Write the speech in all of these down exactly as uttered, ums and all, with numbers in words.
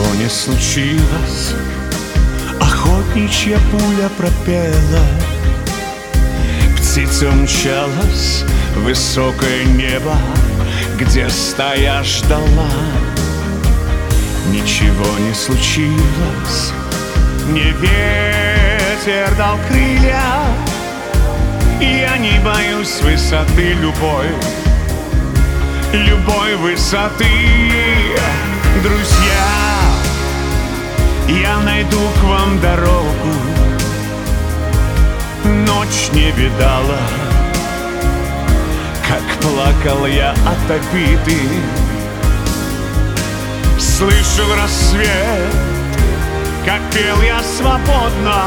не случилось, охотничья пуля пропела, птица умчалась в высокое небо, где стая ждала. Ничего не случилось, не ветер дал крылья, я не боюсь высоты любой, любой высоты. Друзья, я найду к вам дорогу, ночь не видала, как плакал я от обиды. Слышал рассвет, как пел я свободно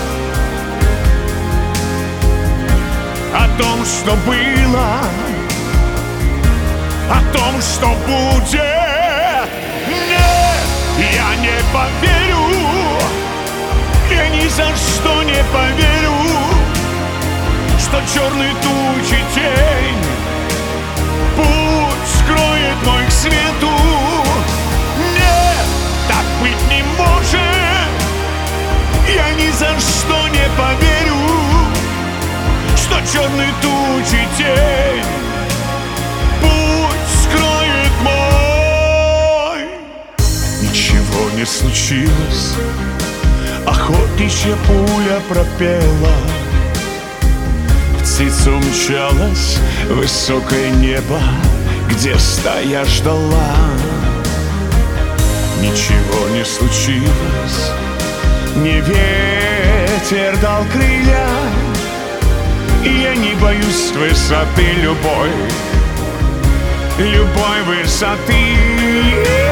о том, что было, о том, что будет. Нет, я не поверю, я ни за что не поверю, что черные тучи тень путь скроет мой к свету. Нет, так быть не может, я ни за что не поверю, что черные тучи тень путь скроет мой. Ничего не случилось, охотничья пуля пропела, птица умчалась в высокое небо, где стая ждала. Ничего не случилось, не ветер дал крылья, я не боюсь высоты любой, любой высоты.